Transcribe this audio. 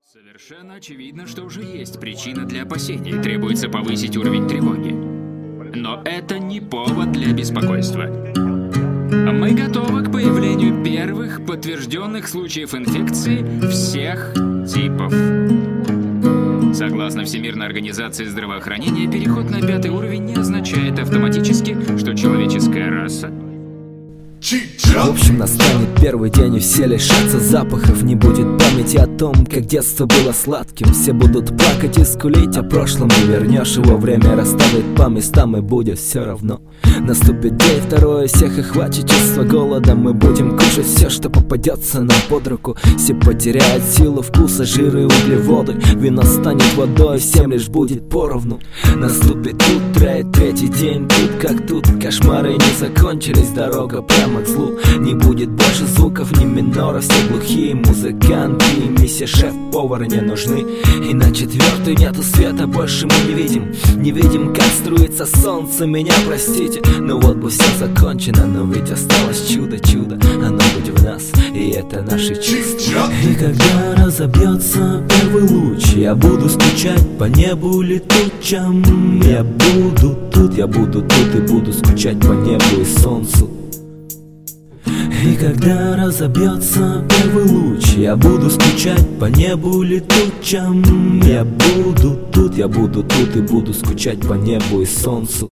Совершенно очевидно, что уже есть причина для опасений, требуется повысить уровень тревоги. Но это не повод для беспокойства. Мы готовы к появлению первых подтвержденных случаев инфекции всех типов. Согласно Всемирной организации здравоохранения, переход на 5-й уровень не означает автоматически, что человеческая раса... В общем, настанет первый день, и все лишатся запахов. Не будет памяти о том, как детство было сладким. Все будут плакать и скулить о прошлом. Не вернешь его, время расставит по местам, и будет все равно. Наступит день второй, всех охватит чувство голода. Мы будем кушать все, что попадется нам под руку. Все потеряют силу вкуса, жиры и углеводы. Вино станет водой, всем лишь будет поровну. Наступит утро и третий день, тут как тут. Кошмары не закончились, дорога прямо к злу. Не будет больше звуков, ни миноров, все глухие. Музыканты и миссия шеф-повара не нужны. И на 4-й нету света, больше мы не видим. Не видим, как струится солнце, меня простите. Ну вот бы все закончено, но ведь осталось чудо, оно будет в нас, и это наши чувства. И когда разобьется первый луч, я буду скучать по небу летучим. Я буду тут и буду скучать по небу и солнцу. И когда разобьется первый луч, я буду скучать по небу летучим. Я буду тут и буду скучать по небу и солнцу.